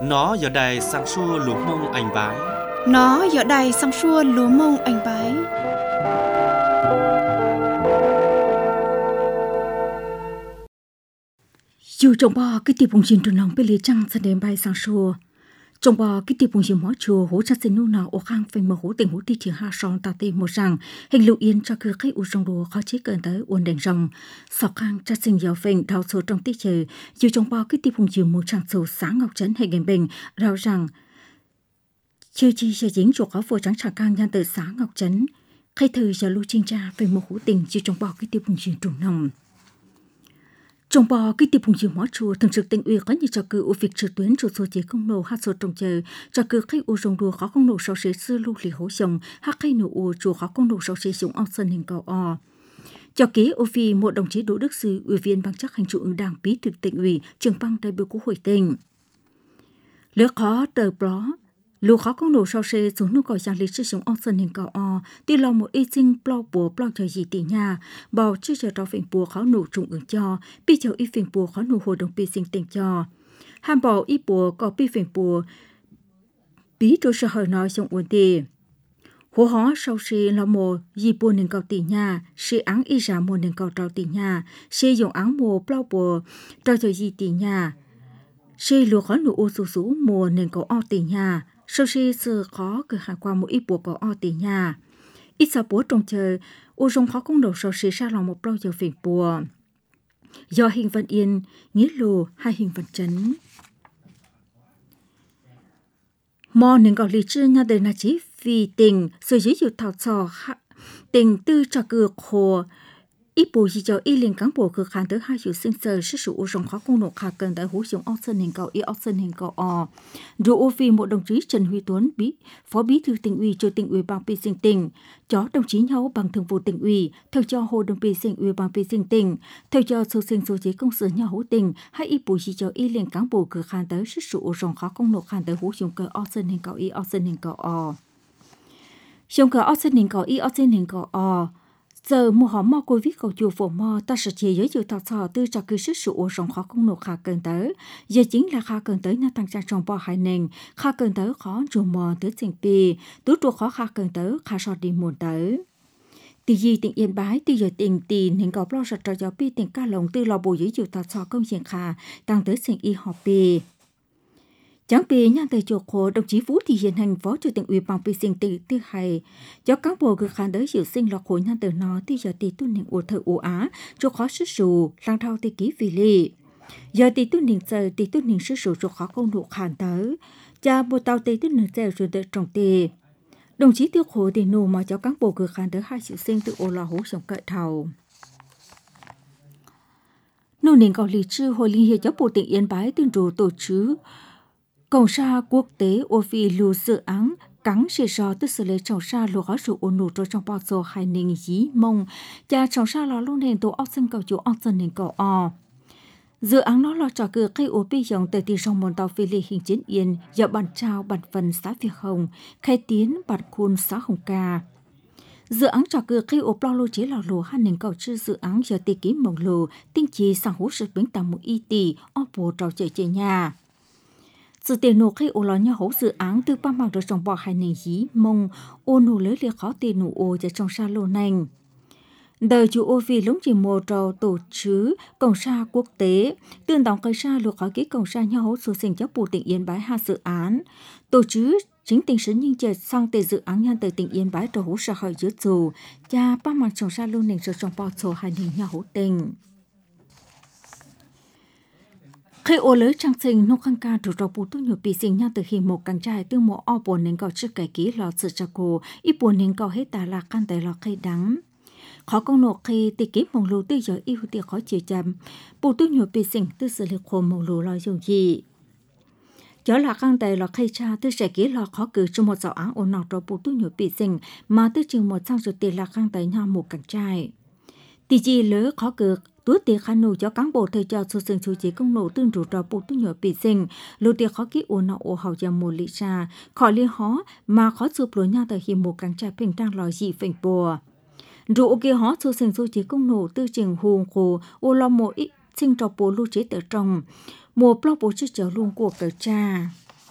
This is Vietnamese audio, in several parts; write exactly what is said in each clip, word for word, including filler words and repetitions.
Nó giờ đây sang xua lúa mông anh bái. Nó giờ đây sang xua lúa mông anh bái. Dù trong bò cái tiệp bùng xin tròn lòng bê lê trăng sang đêm bay sang xua. Trong bò cái tiệp bùng xin mó chùa hỗ trợ xin nô nào ô khang phình mở hỗ tình hỗ ti chỉ hạ son ta tê một rằng hình lưu yên cho cứ khách u trong đồ khó chế cơn tới uốn đèn rồng. Sọc khang cho xin giàu phình đào số trong tí chờ. Dù trong bò cái tiệp bùng xin một trang sầu sáng ngọc trấn hình hình bình rao rằng chưa chi sẽ dính chuột khó vô trắng trà cang nhan từ sáng ngọc trấn. Khai thư giờ lưu trinh tra về một hỗ tình dù trong bò cái tiệp bùng xin trùng nồng. Trong bò cái tiệp bùng chiều mó chùa thường trực tỉnh ủy có như cho cử u việc trực tuyến chủ số chế công nô hát số trong chờ cho cử khách u rong đua khó công nô sau chế sư lưu lì hỗ chồng hát khách nô u chùa khó công nô sau chế dùng ông sơn hình cầu o cho ký ô phi một đồng chí Đỗ Đức Sư ủy viên ban chấp hành trung ương đảng bí thư tỉnh ủy trưởng ban đại biểu quốc hội tỉnh lứa khó tờ bó lúa khó công nổ sau xe xuống nước gọi giang lịch sử dụng ông sơn hình cầu o tuy lo một y sinh plau bùa plau chờ gì tỷ nhà bảo chưa chờ đó phình bùa khó nổ trung ứng cho pi chờ y phình bùa khó nổ hội đồng pi sinh tình cho ham bảo y bùa có pi phình bùa bí trôi sợ hỏi nói trong uốn tì hồ hó sau xe là một gì bùa hình cầu tỷ nhà xe áng y giả một hình cầu trao tỷ nhà xe dùng áng mùa plau bùa trao chờ gì tỷ nhà xe lúa khó nổ ô số số mùa hình cầu o tỷ nhà sau khi sự khó cứ hạ qua một ít bộ có o tỷ nhà ít sao bố trong chờ ô trong khó công đầu sau khi ra lòng một bao giờ phiền bùa do hình vận yên nghĩa lù hai hình vận chấn mò nên gọi lý trư nhà đời là chỉ vì tình rồi dưới dụ thảo trò tình tư cho cửa khổ ít bù gì cho y liên cán bộ cực khán tới hai chủ sinh sờ sức sự u rong khó công nộp khả cần tại hữu dụng option hình cầu y option hình cầu o rồi ô phi một đồng chí Trần Huy Tuấn bí phó bí thư tỉnh ủy chủ tỉnh ủy bang pi sinh tỉnh cho đồng chí nhau bằng thường vụ tỉnh ủy theo cho hội đồng pi sinh ủy bang pi sinh tỉnh theo cho số sinh số chế công sự nhau hữu tỉnh hay ít bù gì cho y liên cán bộ cực khán tới sức sự u rong khó công nộp khả tới hữu dụng cơ option hình cầu y option hình cầu o dùng cơ option hình cầu y option hình cầu o giờ mua họ mò covid cầu chùa phổ mò ta sẽ chia với chùa thọ thọ tư cho cứ sức sự ô rong khó công nổ khá cần tới giờ chính là khá cần tới nhà tăng trang trong bò hai nền khá cần tới khó chùa mò tới thành pi tứ chùa khó khá cần tới khá sọt đi muôn tới từ gì tỉnh Yên Bái từ giờ tỉnh tiền hình có lo sọt cho giáo pi tỉnh ca lồng tư lò bù với chùa thọ thọ công chuyện khá tăng tới sinh y học pi chẳng vì nhà thầy chùa khổ đồng chí Vũ Thị Hiền Hành phó chủ tịch ủy ban pi sinh tự tư hay cho cán bộ cực khán tới hiệu sinh lọ khổ nhà từ nó thì giờ tỷ tu niệm ủa thợ ủa á cho khó sức sù lang thao tỷ ký vì lì giờ tỷ tu niệm giờ tỷ tu niệm sức sù cho khó công độ khán tới cha bộ tàu tỷ tu niệm giờ rồi đợi trọng tì đồng chí tiêu khổ thì nô mà cho cán bộ cực khán tới hai hiệu sinh tự ủa lò hú sống cậy thầu nô niệm cầu lý trư hội liên hiệp giáo bộ tỉnh Yên Bái tuyên rủ tổ chức Cộng sa quốc tế ô phi lưu dự án cắn sẽ do tức xử lý trọng sa lúa gói rượu ôn nụ cho trong bao giờ hai nền dí mông cha trọng sa lò luôn nền tổ ốc sinh cầu chủ ốc sinh nền cầu o dự án nó lo trò cửa cây ô pi dòng từ tiền trong môn tàu phi lì hình chiến yên do bản trao bản phần xã Việt Hồng khai tiến bản khuôn xã Hồng Ca dự án trò cửa cây ô plo lô chế lò lúa hai nền cầu chư dự án giờ tỷ ký mông lù tinh chi sang hú sự bến tàu một y tỷ o bồ trò chơi chơi nhà sự tiền nô khi ô lo nhau hỗ dự án từ ba mặt được trong bò hai nền dí mông ô nô lấy liệt khó tiền nô ô cho trong sa lô nành đời chủ ô vì lúc chỉ một trò tổ chức cộng sa quốc tế tương đóng cây sa lục khỏi ký cộng sa nhau hỗ số sinh chấp bù tỉnh Yên Bái hai dự án tổ chức chính tỉnh sứ nhưng chờ sang từ dự án nhân từ tỉnh Yên Bái trò hỗ sa hỏi dưới dù cha ba mặt trong sa lô nành rồi trong bò số hai nền nhau hỗ tình khi ô lưới trang sinh nô khăn ca chủ trò bù tu nhiều bị sinh nhau từ khi một càng trai từ một o buồn nên có chức cải ký lò sự cho cô ít buồn nên có hết tà là căn tại lò cây đắng khó công nộ khi tì ký mong lù tư giờ yêu thì khó chịu chậm bù tu nhiều bị sinh tư sự liệt khổ mong lù lo dùng gì chớ là căn tại lò cây cha tư sẽ ký lò khó cử trong một giáo án ổn nọ trò bù tu nhiều bị sinh mà tư chừng một sang rồi tiền là căn tại nhau một càng trai tì gì lỡ khó cực túi tiền khăn nụ cho cán bộ thầy cho số sinh số chế công nộ tương rủ trò bù tu nhỏ bị sinh lô tiền khó ký ổn nọ ổ hậu giờ một lý ra khỏi liên hó mà khó sụp lối nhau tại khi một càng trai bình trang lò gì phình bùa rủ kia hó số sinh số chế công nộ tư trình hùng khổ ô lo một ít sinh trò bù lưu chế tự trong một blog bố chức trở luôn của cờ cha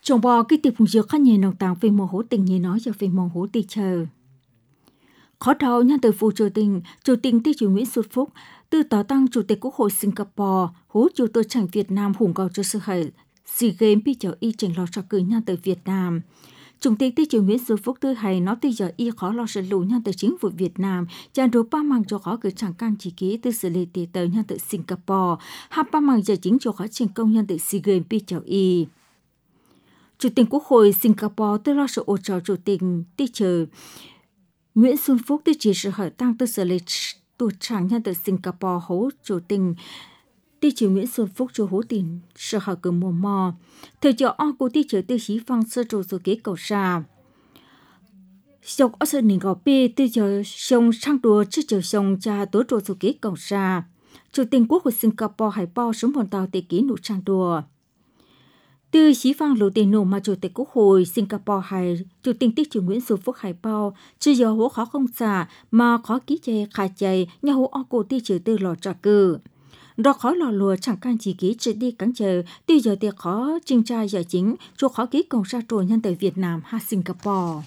trong bò cái tiệp phùng dược khá nhẹ nòng tàng về mồ hố tình như nói cho về mồ hố tì chờ khó đầu nhân từ phụ chủ tình chủ tình tí chủ Nguyễn Xuân Phúc từ tỏ tăng chủ tịch Quốc hội Singapore hú chủ tịch chẳng Việt Nam hùng cầu cho sự hệ SEA Games bị chờ y trình lo cho cử nhân từ Việt Nam. Chủ tịch tí chủ Nguyễn Xuân Phúc tư hay nói tới giờ y khó lo sự lũ nhân từ chính phủ Việt Nam chàng đối ba mang cho khó cử chẳng can chỉ ký từ xử lý tỷ tờ nhân từ Singapore hai ba mang giờ chính cho khó thành công nhân từ SEA Games bị chờ y. Chủ tịch Quốc hội Singapore tư lo sự ủng hộ chủ tịch tí chủ Nguyễn Xuân Phúc tư chỉ sự hợp tăng tư xử lý tụ trạng nhân từ Singapore hỗ chủ tình tí chủ Nguyễn Xuân Phúc cho hỗ tình sự hợp cử mùa mò thời cho o của tí chủ tư chí phong sơ trụ sự kế cầu xa sọc ở sân nền gò bê tư cho sông sang đùa chứ cho sông cha tố trụ sự kế cầu xa chủ tình Quốc hội Singapore hải bao sống hồn tàu tệ ký nụ sang đùa từ xí phang lộ tiền nổ mà chủ tịch Quốc hội Singapore hay chủ tịch tí chủ Nguyễn Xuân Phúc hải bao chưa giờ hỗ khó không xả mà khó ký chê khai chê nhà hỗ o cô tí chủ tư lò trả cử đó khó lò lùa chẳng can chỉ ký chỉ đi cắn chờ tí giờ thì khó trình tra giải chính cho khó ký công sa trồi nhân tại Việt Nam hay Singapore.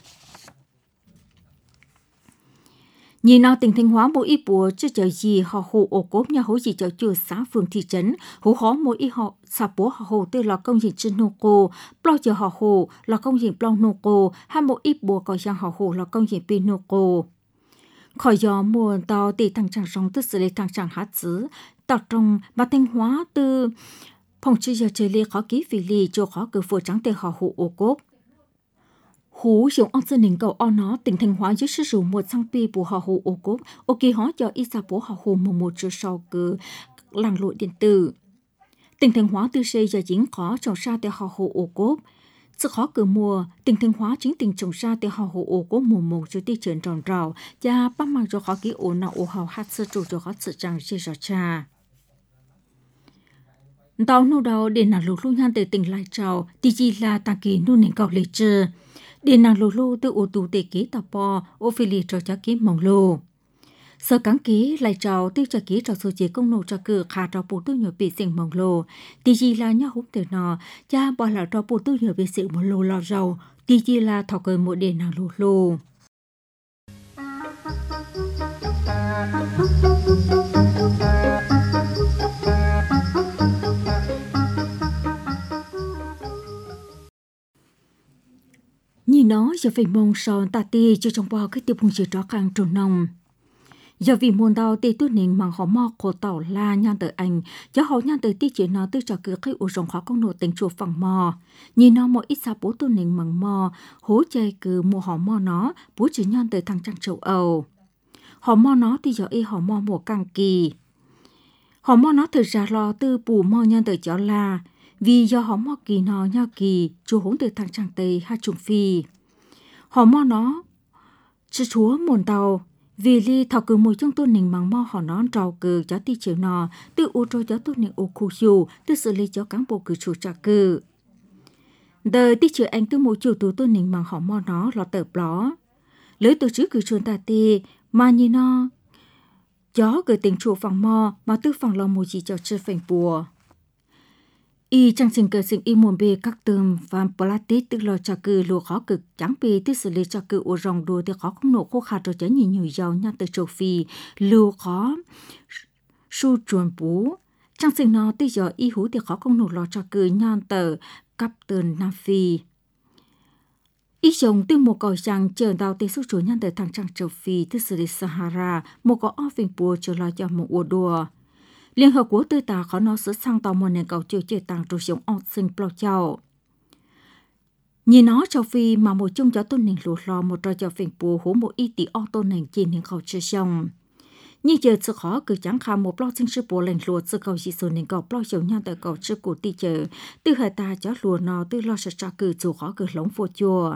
Nhìn nào tỉnh Thanh Hóa mỗi ít bùa chứ chờ gì họ hồ ổ cốp nhà hỗ gì cho chùa xã phường thị trấn hỗ khó mỗi ít họ xã bố họ hồ tư là công trình trên nô cô plo chờ họ hồ là công trình plo nô cô hay mỗi ít bùa coi sang họ hồ là công trình pin nô cô khỏi gió mùa tàu tỷ thằng chẳng rong tức xử lý thằng chẳng hát xứ tạo trong mà Thanh Hóa từ phòng chưa giờ chơi lê khó ký vì lì cho khó cử phổ trắng tê họ hồ ổ cốp hú dùng ông dân nền cầu o nó tỉnh Thanh Hóa dưới sử dụng một sang pi của họ hồ ô cốp ok họ cho ít sa bố họ hồ một một chưa sau cứ làng lội điện tử tỉnh Thanh Hóa từ xây giờ chính khó trồng ra tại họ hồ ô cốp sự khó cử mùa tỉnh Thanh Hóa chính tỉnh trồng ra tại họ hồ ô cốp mùa một cho ti chuyển tròn rào và bắt mang cho khó ký ổ nào ổ hào hát sơ trụ cho khó sự trang chia rõ cha tàu nô đầu để nằm lụt luôn nhan từ tỉnh Lai Châu thì chỉ là tăng kỳ nô nền cầu lịch trừ để nàng lô lô từ ô tù tệ ký tàu bò ô phi lì cho cha ký mỏng lô sơ cắn ký lại trào tiêu cha ký trào số chế công nô cho cử khá trào bù tư nhỏ bị sinh mỏng lô tí gì là nhá hút từ nọ cha bỏ là trào bù tư nhỏ bị sinh một lô lò rau tí gì là thọ cơi một để nàng lô lô nhìn nó giờ phải mong son ta ti cho trong bao cái tiêu phùng chỉ rõ càng trồn nòng giờ vì muôn đau ti tu nín mang họ mò khổ tàu la nhan tới anh cho họ nhan tới ti chỉ nó tư cho cứ cái u rồng khó công nổ tình chùa phẳng mò nhìn nó một ít xa bố tu nín mang mò hố chơi cứ mua họ mò nó bố chỉ nhan tới thằng trang châu Âu họ mò nó thì giờ y họ mò mùa càng kỳ họ mò nó thực ra lo tư bù mò nhan tới chó la vì do họ mò kỳ nó nhau kỳ chúa hốn từ thằng trang tây hai trùng phi họ mò nó chứ chúa muôn tàu vì li thọ cứ mùi trong tuần nình mang mò họ nó trào cử cho ti chiều nọ từ ô trôi cho tuần nình ô khu dù từ xử lý cho cán bộ cử chủ trả cử đời ti chiều anh từ mùi chiều từ tuần nình mang họ mò nó lọt tờ ló lấy từ trước cử chuồn ta ti mà nhìn nó gió gửi tình chủ phòng mò mà tư phòng lo mùi chỉ cho chơi phèn bùa y trang sinh cơ sinh y môn bê các tường và plastic tức là cho cử lúa khó cực chẳng bê tức xử lý cho cử ô rồng đùa thì khó không nổ khô khát rồi chớ nhìn nhiều dầu nhăn từ châu Phi lúa khó su chuồn bú trang sinh nó tí giờ y hú thì khó không nổ lò cho cử nhăn từ cấp tường Nam Phi y chồng từ một còi chẳng chờ đào tê su chuồn nhăn từ thằng trang châu Phi tức xử lý Sahara một có ở vinh bùa trở lại cho một ô đùa Liên hợp quốc tư tà khó nó sẽ sang tàu một nền cầu chiều chiều tàng trù sống ọc sinh plo chào. Nhìn nó châu Phi mà một chung cho tôn nền lụt lò một trò cho phình bùa hố một y tỷ ọc tôn nền trên nền cầu chiều xong. Như giờ sự khó cứ chẳng khá một plo sinh sư bùa lệnh lụt sự cầu chỉ số nền cầu plo chiều nhan tại cầu chiều của tỷ chờ. Từ hệ ta cho lùa nó từ lo sẽ trả cử dù khó cử lống phô chùa.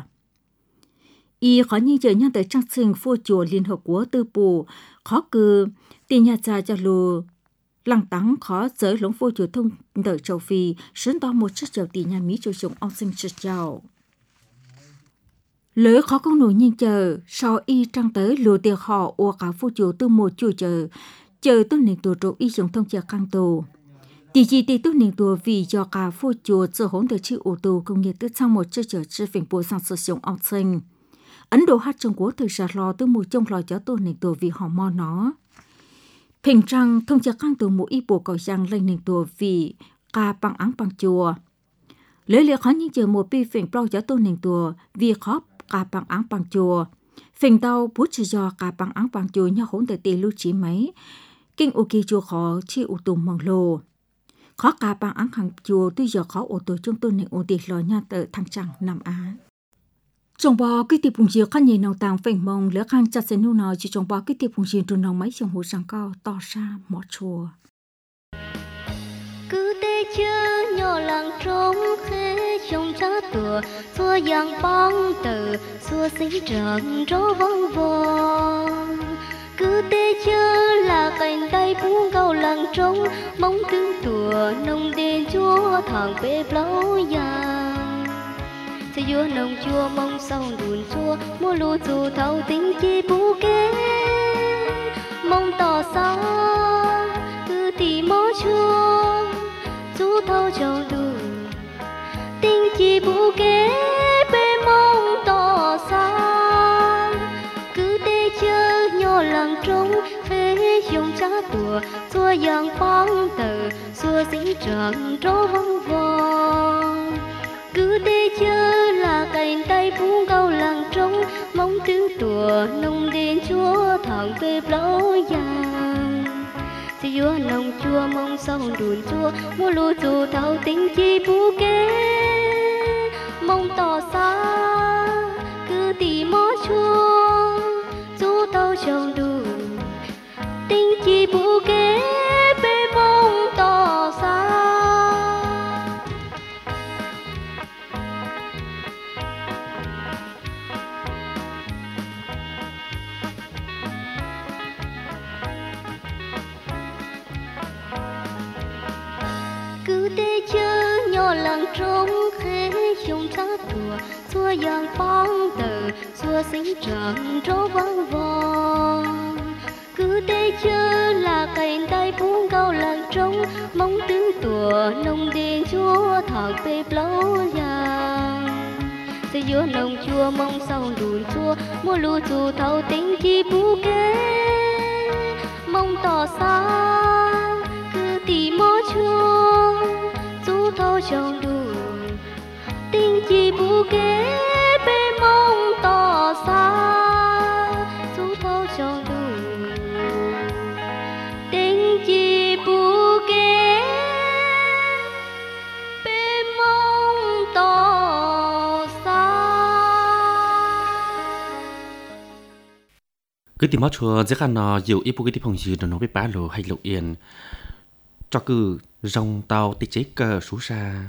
Y khó như giờ nhan tại trang sinh phô chùa Liên hợp quốc tư bù khó cử tỷ nhà cha cho lùa lăng tắng khó giới lũng vô chủ thông đợi châu Phi sớm to một chiếc chầu tỷ nhà Mỹ cho chúng ông sinh chiếc chầu lỡ khó công nổi nhìn chờ sau y trăng tới lùa tiệc họ ua cả vô chủ từ một chùa chờ chờ tôi nên tổ trụ y dùng thông chờ căng tù tỷ gì tỷ tu niệm tua vì do cả phu chùa giờ hỗn từ chữ ô tô công nghiệp từ trong một chiếc chở chữ phình bộ sang sử dụng áo xanh. Ấn Độ hát Trung Quốc từ xa lo từ một trong lò cho tu niệm tua vì họ mò nó.平常通常看到某一部狗像类型多vì cả bằng áng bằng chùa. Lưỡi lưỡi khó những chờ một bi phình bao cho tôi nền tua vì khó cả bằng áng bằng chùa. Phình tàu bút chỉ do cả bằng áng bằng chùa nhau hỗn tại tỷ lưu chỉ mấy. Kinh ô kỳ chùa khó chi ủ tùng mong lô. Khó cả bằng áng hàng chùa tuy giờ khó ô tô chúng tôi nền ô tỷ lò nha tờ thăng chẳng Nam Á. Trong bò cái tiệp phùng chiều khăn nhìn nòng tàng phình mong lỡ khăn chặt xe nụ nào chỉ trong bò cái tiệp phùng chiều trùn nòng mấy trong hồ sang cao to xa mỏ chùa. Cứ tê chơ nhỏ làng trống khế trong cha tùa xua giang băng tờ xua sinh trợn rô vong vong. Cứ tê chơ là cành tay phú cao làng trống mong tương tùa nông đền chúa thằng bê blau giang. Sẽ vua nông chua mong sau đùn chua mua lúa dù thâu tính chi bú kế mong tỏ xa cứ thì mó chua chú thâu châu đủ tính chi bú kế bê mong tỏ xa cứ tê chơ nhỏ làng trống phê dùng cha tùa xua giang phang tờ xua sinh trợn rô vong vong. Cứ tê chơ là cành tay phú cao làng trống mong tương tùa nông đền chúa thằng về blau vàng. Sẽ vua nông chua mong sau đùn chua mua lúa dù thâu tính chi bú kế mong tỏ xa cứ tì mó chua dù thâu châu đủ tính chi bú kế bê mong tỏ xa. Cứ tê chơ nhỏ làng trống khế dùng cha tùa xua giang phang tờ xua sinh trợn rô vang vong. Cứ tê chơ là cành tay phú cao làng trống mong tương tùa nông đền chúa thằng bê blau giang. Sẽ vua nông chua mong sau đùn chua mua lúa dù thâu tính chi bú kế mong tỏ xa cứ tì mó chua chú thâu châu đủ tính chi bú kế bê mong tỏ xa chú thâu châu đủ tính chi bú kế bê mong tỏ xa. Cứ tìm máu chùa dễ khăn nó dù ít bố cái phòng gì nó biết bá lộ hay lộ yên cho cứ rong tàu tịch chế cờ sú xa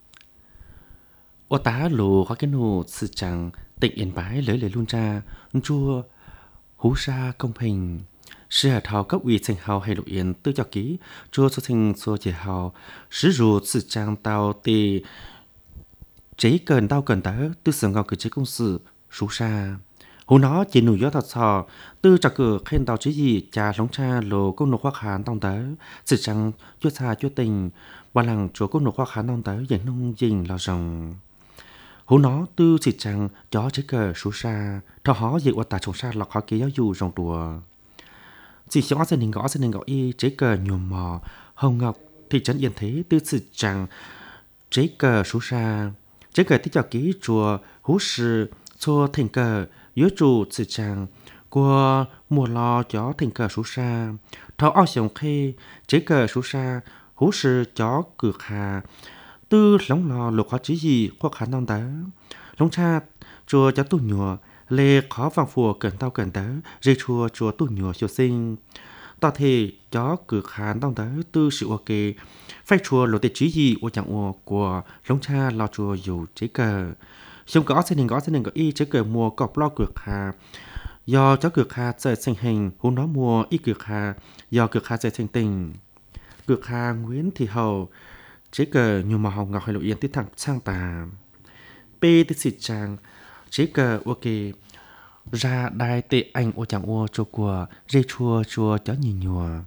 ô tá lộ có cái nụ sự chẳng tịnh yên bái lấy lời luôn ra chua hú xa công hình sự hạt hào cấp ủy thành hào hay lộ yên tư cho ký chua số thành số chế hào sử dụng sự chẳng tàu tì chế cần tàu cần tớ tư sở ngọc cử chế công sự sú xa hú nó chỉ nụ gió thật sò tư cho cửa khen tàu chế gì cha sống cha lộ công nụ khoác hàn tông tớ sự chẳng chúa xa chúa tình và làng chúa công nụ khoác hàn tông tớ dành nông dình lò rồng hú nó tư sự chẳng gió chế cờ sú xa thọ hó dị qua tà trồng xa lọc khó kế giáo dù rồng đùa chỉ cho gia đình gõ gia đình gõ y chế cờ nhuồm mò hồng ngọc thị trấn yên thế tư sự chẳng chế cờ sú xa chế cờ tích cho ký chùa hú sự cho thành cờ yếu chủ sự chẳng của mùa lò chó thành cờ sú xa thọ ao sống khê chế cờ sú xa hú sự chó cực hà tư lóng lò lục khó chí gì khoác khả năng tớ lóng cha chùa chó tu nhùa lê khó vàng phùa cần tao cần tớ dây chùa chùa tu nhùa chiều sinh tao thì chó cực hà tao tớ tư sự ok phải chùa lộ tệ chí gì của chẳng ua của lóng cha lò chùa dù chế cờ xong có gia đình có gia đình có y chế cờ mùa cọp lo cực hà do chó cực hà trời thành hình hôm đó mùa y cực hà do cực hà trời thành tình cực hà Nguyễn Thị Hầu chế cờ nhiều màu hồng ngọc hay lộ yên tiết thẳng sang tà p tiết xịt trang chế cờ ok ra đai tệ anh ô chẳng ô cho của dây chua chua chó nhìn nhùa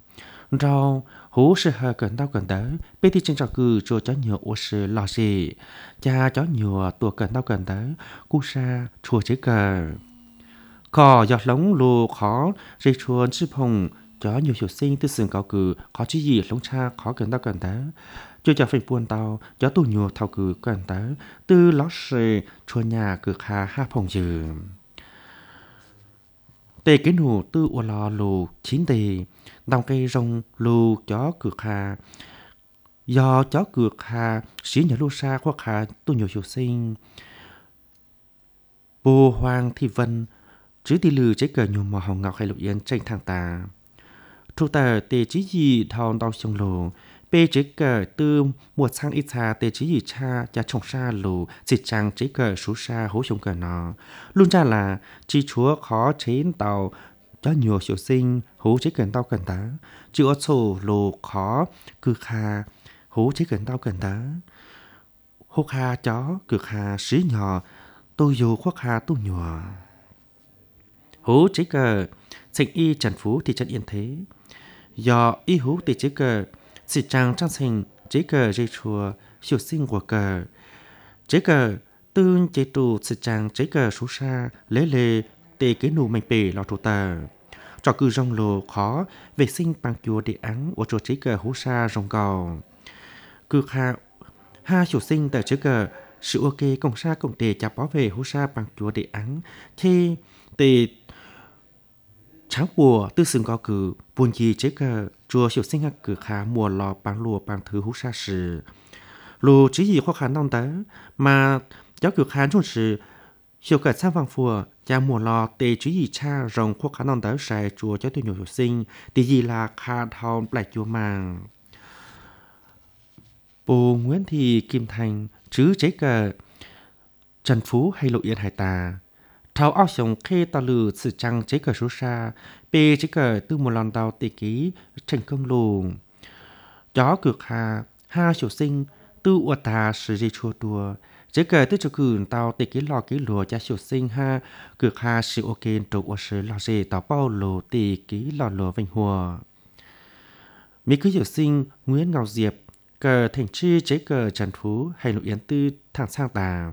rau hú sư hờ cần đau cần đỡ bê thì trên trò cư cho chó nhựa ô sư lò gì cha chó nhựa tua cần đau cần đỡ cú sa chùa chế cờ cò giọt lống lù khó dây chuồn sư phong chó nhiều hiệu sinh tư sừng cao cử khó chỉ gì lống cha khó cần đau cần đỡ cho cho phim buôn tàu chó tu nhựa thao cử cần đỡ tư lót sư chùa nhà cử khá ha phong dừ tề cái nụ tư ô lò lù chín tề đào cây rong lù chó cược hà do chó cược hà xí nhà lù sa khoác hà tu nhiều hiệu sinh bồ hoàng thị vân chứ tỷ lư chế cờ nhiều màu hồng ngọc hay lục yên tranh thang tà thu tờ tề chí gì thao đau sông lù bê chế cờ tư một sang ít xa tề chí gì cha cha trồng sa lù dịch trang chế cờ số sa hố sông cờ nó luôn ra là chi chúa khó chế tàu cho nhiều hiệu sinh hố chế cần tao cần tá chữ ở sổ lù khó cư kha hố chế cần tao cần tá hô kha chó cư kha xí nhỏ tôi dù khoác kha tu nhỏ hố chế cờ sinh y trần phú thị trấn yên thế do y hú tề chế cờ sĩ trang trang sinh chế cờ dây chùa hiệu sinh của cờ chế cờ tương chế tù sĩ trang chế cờ số sa lễ lệ tề kế nụ mạnh bể lò trụ tờ trò cư rong lồ khó vệ sinh bằng chùa địa án của chỗ chế cờ hú sa rong gò cư kha ha hiệu sinh tờ chế cờ sự ok công sa công tề chả bảo vệ hú sa bằng chùa địa án khi tề tráng bùa tư sừng có cử buồn gì chế cờ chùa hiệu sinh cử khá mùa lò bằng lùa bằng thứ hú sa sử lù chỉ gì khó khăn nông tớ mà giáo cử khá trong sự hiệu cờ sang vàng phùa cha mùa lò tề chỉ gì cha rồng khó khăn nông tớ sai chùa cho tôi nhiều hiệu sinh thì gì là khá thao lại chùa màng bồ Nguyễn Thị Kim Thành chứ chế cờ Trần Phú hay Lộ Yên Hải Tà thao áo sông khê tà lử sự trăng chế cờ số xa bê chế cờ từ một lần tàu tỷ ký thành công lù chó cực hà ha hiệu sinh tư ua tà sử dây chua đùa chế cờ tư cho cử tàu tỷ ký lò ký lùa cha hiệu sinh ha cực hà sự ok trục ua sử lò dê tàu bao lù tỷ ký lò lùa vinh hùa mỹ cứ hiệu sinh Nguyễn Ngọc Diệp cờ thành chi chế cờ Trần Phú hay Lộ Yến Tư thẳng sang tà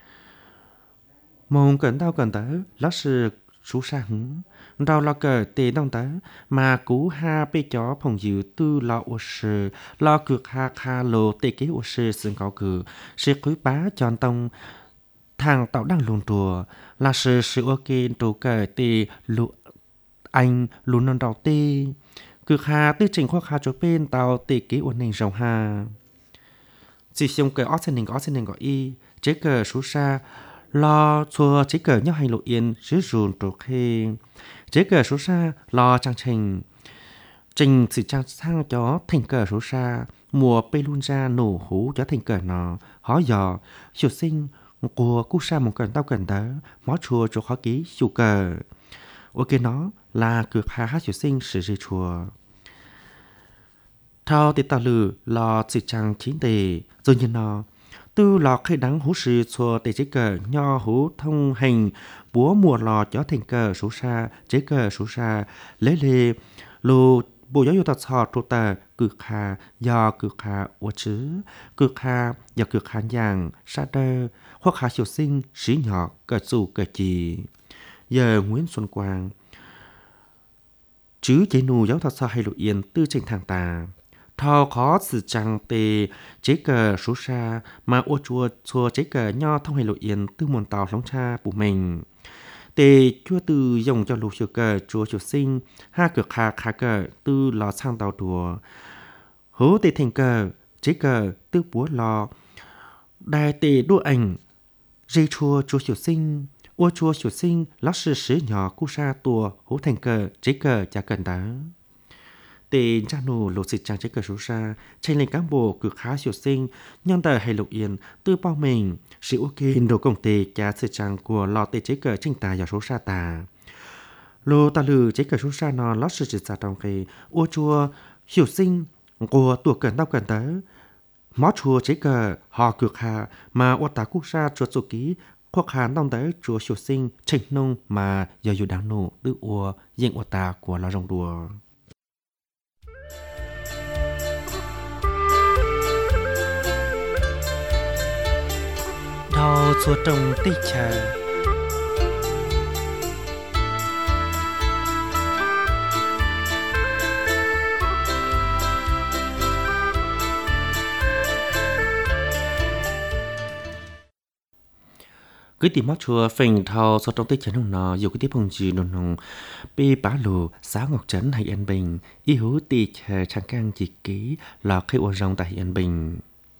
mong cần đau cần tớ lót sự sú sa hứng đau lo cờ tê đông tớ mà cú ha bê chó phòng dự tư lo ô sư lo cực ha kha lô tê kế ô sư xương cao cử sẽ quý bá chọn tông thằng tạo đang lùn tùa là sự sự ok tù cờ tê lụ anh lùn non đầu tê cực ha tư trình khoa khá cho bên tàu tê kế ô nền rồng ha chỉ xong cờ ớt sinh hình ớt sinh hình gọi y chế cờ sú sa lo chùa chế cờ nhau hành Lộ Yên sử dụng trục khê chế cờ số xa lo trang trình trình sự trang sang cho thành cờ số xa mùa bê luôn ra nổ hú cho thành cờ nó hóa dò hiệu sinh của cú sa một cần tao cần tớ mó chùa cho khó ký chủ cờ ok nó là cực hà hát hiệu sinh sử dụng chùa thao tê tao lử lo sự trang chín tề rồi như nó tư lò khai đắng hú sư chùa tề chế cờ nho hú thông hành búa mùa lò cho thành cờ số xa chế cờ số xa lấy lê lô bộ giáo dục thật sọ trô tờ cực hà do cực hà ủa chứ cực hà do cực hà nhàng sa đơ hoặc hà hiệu sinh sĩ nhỏ cờ xù cờ chì giờ Nguyễn Xuân Quang chứ chế nù giáo thật sọ hay Lộ Yên tư trình thang tà thao khó sự trang tề chế cờ số xa mà ô chùa chùa chế cờ nho thông hay Lộ Yên tư môn tàu lóng cha bù mình tề chua từ dòng cho lục hiệu cờ chùa hiệu sinh ha cực hà khá cờ tư lò sang tàu đùa hố tề thành cờ chế cờ tư búa lò đài tề đua ảnh dây chùa chùa hiệu sinh ô chùa hiệu sinh lót sư sứ nhỏ cu sa tùa hố thành cờ chế cờ chả cần đá tề cha nô lộ xịt trang chế cờ số xa tranh lên cán bộ cực khá hiệu sinh nhân tờ hay Lộ Yên tư bao mình sự ok đồ công tề cha sự trang của lò tề chế cờ tranh tài vào số xa tà lô ta lử chế cờ số xa nó lót sự dịch ra trong cái ô chùa hiệu sinh của tuổi cần đau cần tớ mó chùa chế cờ họ cực hà mà ô tá quốc gia chùa số ký quốc hà nông tới chùa hiệu sinh tranh nông mà giờ dù đáng nổ tư ua diện ô tá của lò rồng đùa thao chùa trồng tê chờ cứ tìm mắt chùa phình thao so trong tết chấn hồng nọ dù cái tiếp hồng gì đồn hồng bê bá lù xã ngọc trấn hay an bình y hú tì chờ trang cang chỉ ký lò khai uốn rong tại an bình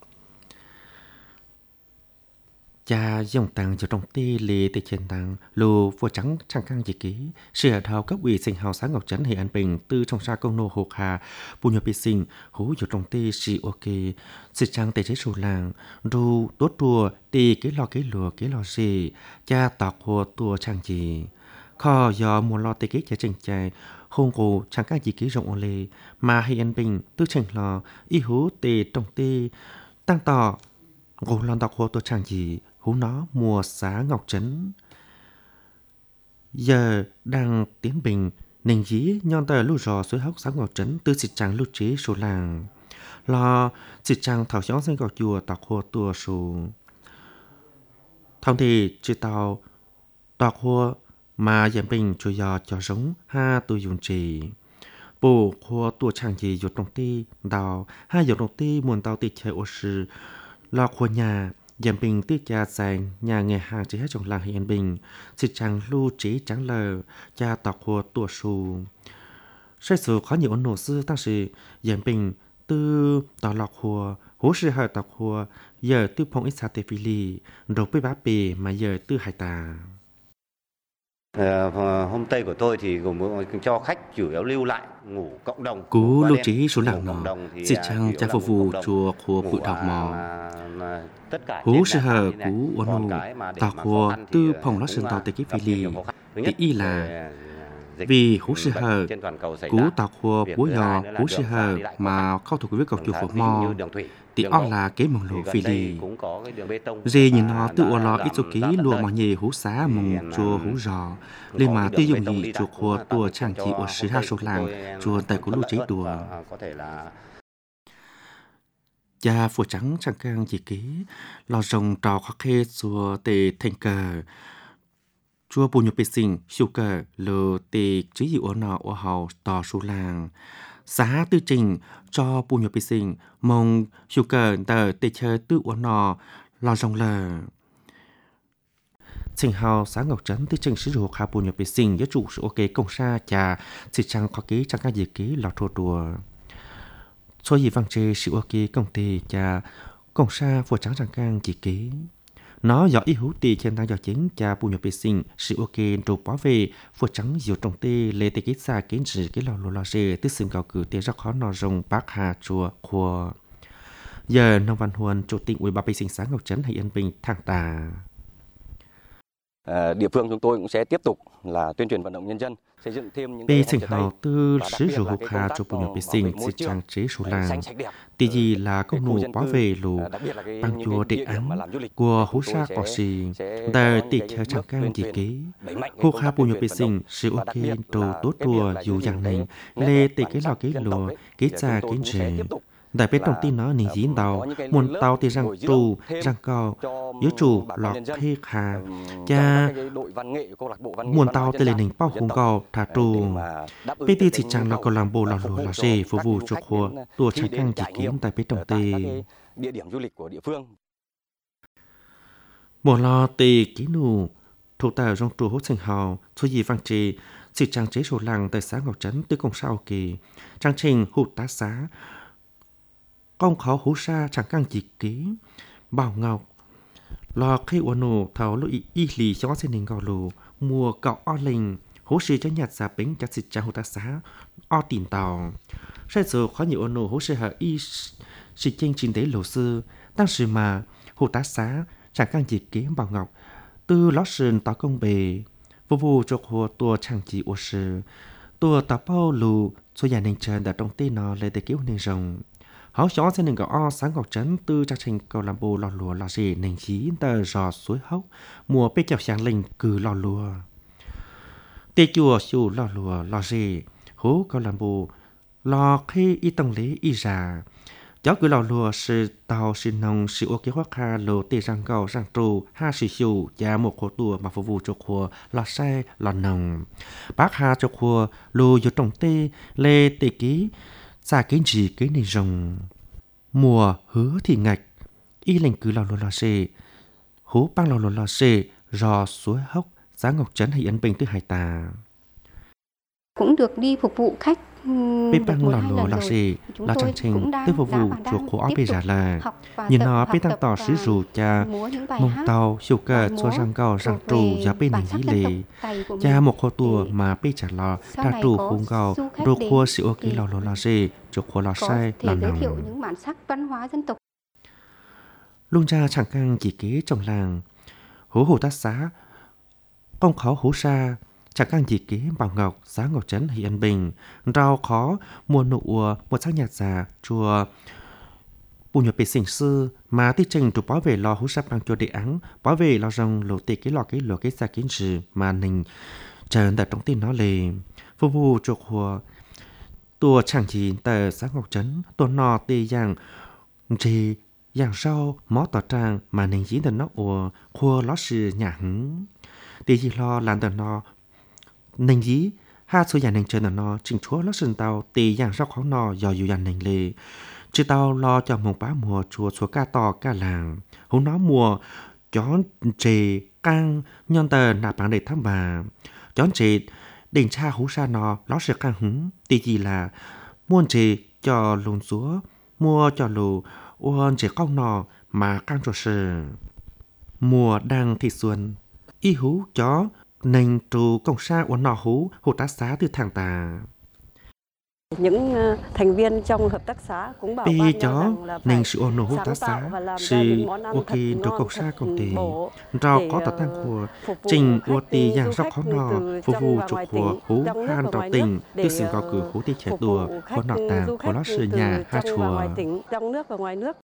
cha dòng tăng cho trong tê lê tê trên tăng lù vua trắng trang cang chỉ ký sửa thao cấp ủy sinh hào xã ngọc trấn hay an bình từ trong xa công nô hồ hà bù nhờ bị sinh hú cho trong tê si ok sự trang tê chế sù làng ru tốt tua tì cái lò cái lùa cái lò gì cha tọc hồ tua trang gì kho do mua lo tê cái cha trình chạy hôn cổ trang cang chỉ ký rộng ô lê mà hay an bình tư trình lò y hú tê trong tê tăng tỏ gồm lon tọc hồ tua trang gì hú nó mùa xã ngọc trấn giờ đang tiến bình nền dí nhon tờ lưu rò suối hốc xã ngọc trấn từ xịt trắng lưu trí số làng lo xịt trắng thảo gió xanh gọc chùa tọc hồ tua số thông thì chỉ tàu tọc hồ mà giảm bình chùa giò cho giống ha tôi dùng trì bù hồ tua trang gì dột trong ti đào hai dột trong ti muôn tàu tì chơi ô sư lo hồ nhà giảm bình tiết cha dành nhà nghề hàng chỉ hết trong làng hiện bình xịt trắng lưu trí trắng lờ cha tọc hồ tua số sai số có nhiều nổ sư tăng sĩ giảm bình từ tỏ lọc hồ hố sư hơi tọc hồ giờ từ phong ít xa tê phi lì rồi với bá bề mà giờ từ hải tà. À, hôm tây của tôi thì gồm cho khách chủ yếu lưu lại ngủ cộng đồng. Cú lưu trí số làng nọ, xịt trang cha phục vụ chùa của phụ đọc mò. Hú sư hờ cú ôn nụ, tọc hồ từ phong lót sơn tàu tê kí phi lì. Tí y là vì hú sư hờ cú tọc hồ búa giò hú sư hờ mà không thuộc với cầu chùa phụ mò. Tí on là kế mong lộ phi lì. Dì nhìn nó tự ôn lo ít số ký lùa mà nhì hú xá mong chùa hú giò. Lên mà tiêu dùng gì chùa khua tùa trang trí ở sứ hạ số làng chùa tại cú lưu trí đùa. Cha phù trắng trang cang chỉ ký lò rồng trò khó khê chùa tề thành cờ. Chùa bù nhục bê sinh siêu cờ lờ tề trí dị ổ nọ ổ hào tò số làng. Giá tư trình cho bù nhục bê sinh mong siêu cờ tờ tề chơi tư ổ nọ lò rồng lờ. Trình hào xã Ngọc Trấn tư trình sử dụng khá bù nhục bê sinh với chủ sự ok công sa chà chỉ chẳng có ký chẳng ca gì ký lò thô đùa. Số gì vang chê sự ok công ty chà công sa phù trắng chẳng cang chỉ ký. Nó do ý hữu tì trên tăng do chính cha bù nhục bê sinh sự ok rồi bảo vệ phù trắng diệu trong tê lê tê kít xa kiến trị cái lò lô lò dê tức xưng cao cử tê rất khó nò rồng bác hà chùa khua. Giờ nông văn huân chủ tịch ủy ban bê sinh xã Ngọc Trấn hay Yên Bình thẳng tà. À, địa phương chúng tôi cũng sẽ tiếp tục là tuyên truyền vận động nhân dân xây dựng thêm những bê sinh hào tư sử dụng hộp hà cho bù nhục bê sinh sẽ trang trí số làng. Tỷ gì là công nụ bảo vệ lù bằng chùa địa án của hú sa cỏ xì đời tỷ chờ trang cang chỉ ký. Hộp hà bù nhục bê sinh sự ok đồ tốt đùa dù dạng này lê tỷ cái lò cái lùa cái trà cái rể. Đại bế trong tin nó nền dính tàu, muôn tàu thì răng trù, răng cao, yếu chủ lọt khê khà, cha muôn tàu thì lên nền bao khung cao, thả trù. Bế tí chỉ chẳng là cầu làm bồ lọt lùa lọt dê, phục vụ cho khổ, tùa chẳng khăn chỉ kiếm tại bế trong tê. Một lò tê ký nụ, thủ tàu trong trù hốt thành hào, thôi gì vang trì, chỉ trang chế sổ làng tại xã Ngọc Trấn tư công sao kỳ, trang trình hụt tá xá, công khó hú sa chẳng căng chỉ ký bảo ngọc lò khi uốn nổ thảo lụy y lì cho xin hình gò lù mùa cọ o linh hú sư cho nhạt giả bính cho xịt trang hú ta xá o tìm tàu sai giờ khó nhiều uốn nổ hú sư hạ y xịt chênh chín tế lầu sư tăng sự mà hú ta xá chẳng căng chỉ ký bảo ngọc từ lót sườn tỏ công bề vô vô cho hồ tua chẳng chỉ uốn sư tua tỏ bao lù số nhà nền trần đã trong tên nó lấy để cứu nền rồng. Họ chó sẽ nên có o sáng Ngọc Trấn tư trang trình cầu làm bồ lò lùa lò rể nền chí tờ giò suối hốc mùa bê kẹo sáng linh cử lò lùa. Tê chùa xù lò lùa lò rể hố cầu làm bồ lò khê y tông lế y già cháu cứ lò lùa sự tàu sự nông sự ô kế hoạch hà lô tê răng gạo răng trù ha sự xù giá một khổ tùa mà phục vụ cho khua lò xe lò nông bác hà cho khua lô dù trồng tê lê tê ký xa cái gì cái này rồng mùa hứa thì ngạch y lệnh cứ lò lùa lò xê hú băng lò lùa lò xê rò suối hốc giá ngọc trấn hay ấn bình từ hải tà cũng được đi phục vụ khách. Bếp băng lò lò lò xì là chẳng trình tư phục vụ chuộc của ó bê giả là nhìn nó bê tăng tỏ sứ rù cha mông tàu siêu cờ cho răng gạo răng trù giá bê nền dĩ lì cha một khô tùa mà bê trả lò ra trù khung gạo rô khua siêu ô ký lò lò lò xì chuộc của lò sai lò nòng luôn cha chẳng căng chỉ kế trong làng hú hù tát xá công khó hú sa chẳng càng chỉ kế bảo ngọc giá ngọc trấn hay ân bình rau khó mùa nụ một sắc nhạt già chùa bù nhật bề sinh sư mà tí trình trụ bảo vệ lò hú sa bằng chùa địa áng bảo vệ lò rồng lộ tê cái lò cái lò cái xa kiến trừ mà nình trần tại trong tin nó lề phục vụ chuộc hùa tua chẳng chỉ tờ giá ngọc trấn tua nò tê dạng trì dạng rau mó tỏ trang mà nình dính tờ nó ùa khua ló sự nhà hứng tê gì lo làm tờ nó nền dí ha số nhà nền chơi nó chỉnh chúa lót sườn tàu tì dạng rau khó nò dò dù dàn nền lề chứ tàu lo cho một bá mùa chùa chúa ca to ca làng hú nó mùa chó trề căng nhon tờ nạp bằng để thăm bà chó trề đỉnh cha hú sa nò lót sườn căng hứng tì gì là muôn trề cho lùn súa mua cho lù uôn trề con nò mà căng trò sờ mùa đang thị xuân y hú chó nền trù công sa uốn nọ hú hồ tá xá từ thằng tà những thành viên trong hợp tác xã cũng bảo ban nhau rằng nền sự ôn nô hồ tá xá sự ok trù công sa công ty rau có tờ tăng của trình uo tì giang rau khó nọ phục vụ chụp của hú han rau tình từ xin có cử hú tì trẻ đùa có nọ tàng có lót sự nhà ha chùa trong nước và ngoài nước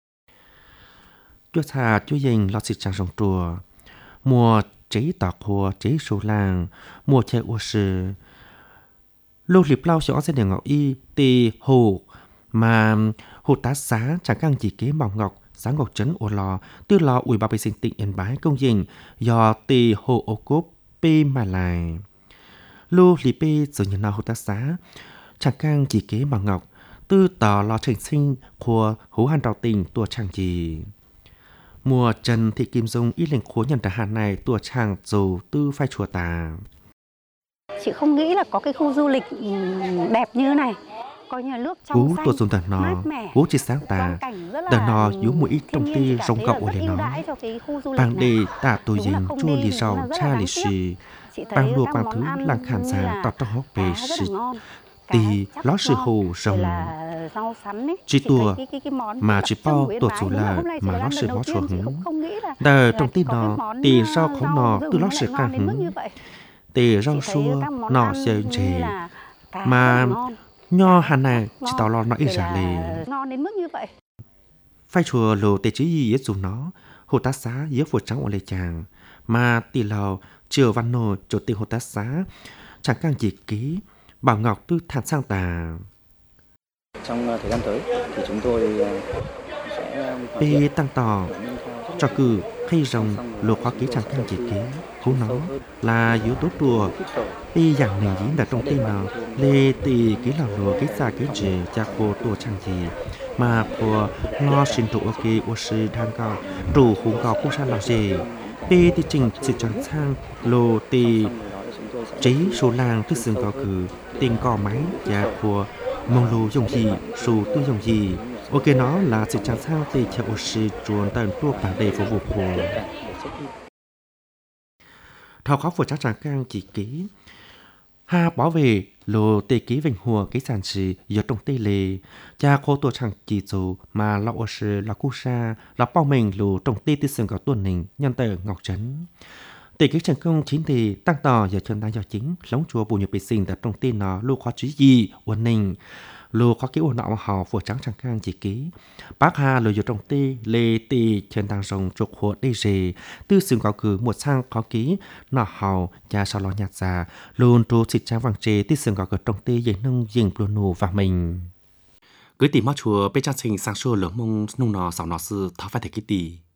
chúa thà chúa dình lót xịt trang rồng chùa mùa chế tạc hồ chế số làng mùa chơi ua sư lúc liệp lau xó sẽ để ngọc y tì hồ mà hồ tá xá chẳng càng chỉ kế bảo ngọc sáng ngọc trấn ua lò tư lò ủi bà bê sinh tịnh yên bái công dình do tì hồ ô cốp bê mà lại lúc liệp bê giờ nhìn nào hồ tá xá chẳng càng chỉ kế bảo ngọc tư tỏ lò trình sinh của hú hàn trào tình tua chẳng gì mùa Trần Thị Kim Dung ít lệnh khối nhận trả hạn này tua chàng dù tư phai chùa tà. Chị không nghĩ là có cái khu du lịch đẹp như thế này. Coi như là nước trong xanh, tua dùng tờ nò, gú chỉ sáng tà, tờ nò yếu mũi trong ti rong cậu ở lên nó. Bằng đề tà tôi dình chua lì rau cha lì xì, bằng đùa bằng thứ làng khản già tọt trong hốc bề xì. Tì ló sự hồ rồng chỉ tua mà chỉ bao tua chủ là mà ló sự bó chùa hứng đờ trong tin nó tì rau khó nò từ ló sự ca hứng tì rau xua nọ xe chè mà nho hàn này chỉ tao lo nó ít giả lề phai chùa lồ tê chỉ gì dù nó hồ tá xá yếu phụt trắng ở lề chàng mà tì lào chiều văn nô chỗ tình hồ tá xá chẳng càng chỉ ký Bảo Ngọc tư thản sang tà. Trong thời gian tới thì chúng tôi sẽ Bê tăng tỏ cho cử khi rồng lục hóa ký chẳng càng chỉ kế hú nó là yếu tố đùa Bê dạng nền dính đã trong tin nào lê tì ký lào lùa ký xa ký trì cha cô tùa chẳng gì mà của lo xin tụ ok ô sư đàn cao rủ hùng gạo quốc gia lào gì Bê tì trình sự chẳng sang lô tì chế số làng tức xương có cử tiền cò máy và của mong lù dùng gì số tư dùng gì ok nó là sự trang sao thì theo ô sư chuồn tận tuộc bản đề phục vụ hồ thao khó vừa chắc chắn càng chỉ ký ha bảo vệ lô tê ký vinh hùa cái sản sĩ giờ trong tê lề cha cô tổ chẳng chỉ dù mà lão ô sư là cú sa là bao mình lô trong tê tư xương có tuần nình nhân tờ ngọc trấn tỷ cái thành công chính thì tăng tỏ giờ chân đang do chính lóng chùa bù nhật bị sinh tại trong tin nó lưu khó trí gì uẩn ninh lưu khó kỹ uẩn nọ họ vừa trắng chẳng càng chỉ ký bác hà lưu giờ trong ti lê ti chân đang rồng trục hộ đây gì tư xương có cử một sang khó ký nọ hào cha sau lo nhạt già luôn trù xịt trang vàng chế tư xương có cử trong ti dây nông dình bùa nù và mình cứ tìm mót chùa bây trang trình sang xua lửa mông nung nọ sòng nọ sư thọ phải thể cái tì